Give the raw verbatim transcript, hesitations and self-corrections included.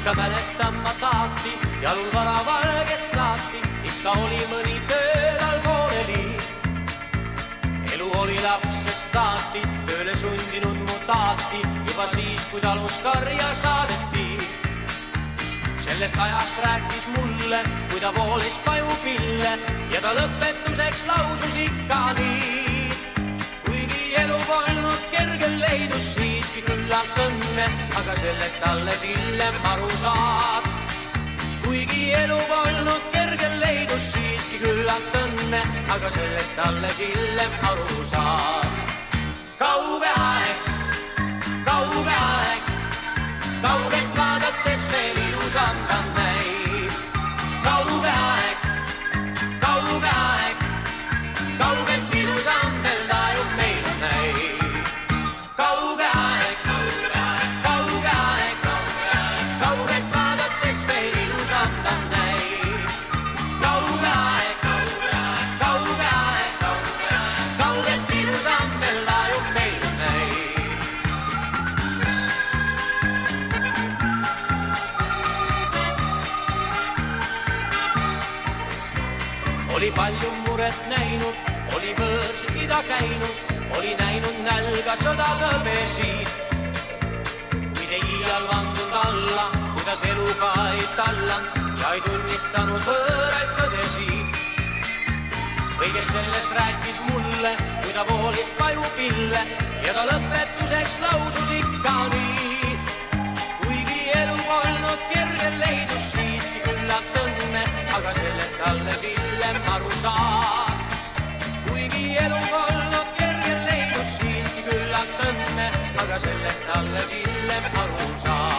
ikka mäletan ma taati, jalul varaval, kes saati, ikka oli mõni tööl all pooleli. Elu oli lapsest saati, tööle sundinud mu taati, juba siis, kui talus karja saadeti. Sellest ajast rääkis mulle, kui ta voolis pajupille ja ta lõpetuseks lausus ikka nii. Kuigi elu polnud kergel leidus siiski küllalt õnne, aga sellest alles hiljem aru saad. Kuigi elu polnud kergel leidus siiski küllalt õnne, aga sellest alles hiljem aru saad. Kauge aeg, kauge aeg, kaugelt vaadates veel ilusam ta näib. Kauge aeg, kauge aeg, kaugelt ilusam veel tajub meil näib. Kauge aeg, kauge aeg, kaugelt vaadates veel ilusam ta näib. Kauge aeg, kauge aeg, kaugelt ilusam veel tajub meil näib. Oli palju muret näinud, oli võõrsikida käinud, oli näinud nälga sõda tõbesid. Kuid ei iial vandund alla, kuidas eluga ei talland ja ei tunnistanud võõraid tõdesid. Kõigest sellest rääkis mulle, kui ta voolis pajupille ja ta lõpetuseks lausus ikka nii. Kuigi elu polnud kergel leidus siiski küllalt õnne, aga sellest alles hiljem aru saad. Kuigi elu polnud kergel leidus siiski küllalt õnne, aga sellest alles hiljem aru saad.